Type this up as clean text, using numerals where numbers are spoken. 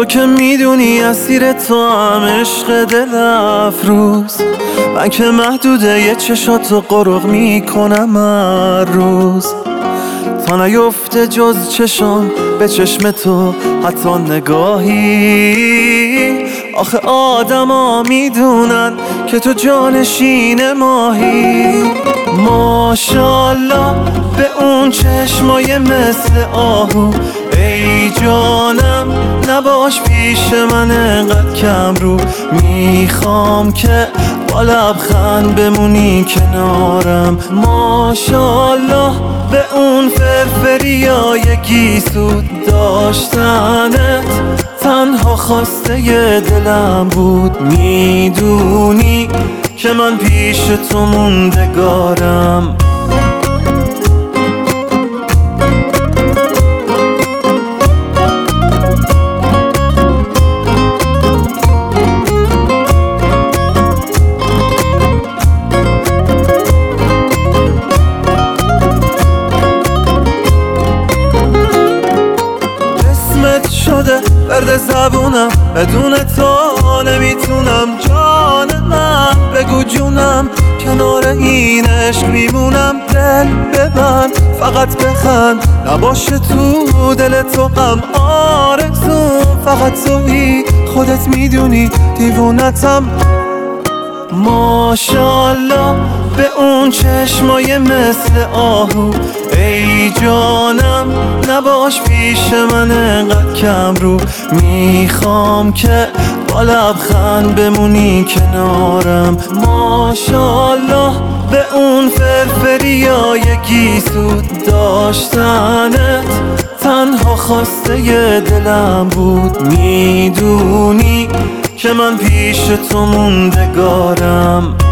که میدونی اسیر تو هم عشق دل افروز، من که محدوده یه چشاتو قرق میکنم هر روز، تا نیفته جز چشم به چشم تو حتی نگاهی. آخه آدما میدونن که تو جانشین ماهی. ماشالله به اون چشمای مثل آهو، ای جانم نباش پیش من انقدر کم رو. میخوام که با لبخند بمونی کنارم. ماشالله به اون فرفریای گیسود، داشتنت تنها خواسته ی دلم بود. میدونی که من پیش تو موندگارم. شده ورد زبونم، بدون تو نمیتونم. جان من بگو جونم، کنار این عشق میمونم. دل ببند فقط بخند، نباشه تو دل تو غم. آرزوم فقط تویی، خودت میدونی دیوونتم. ماشالله به اون چشمای مثل آهو، ای جانم نباش پیش من انقدر کم رو. میخوام که با لبخند بمونی کنارم. ماشالله به اون فرفریای گیسود، داشتنت تنها خواسته ی دلم بود. میدونی که من پیش تو موندگارم.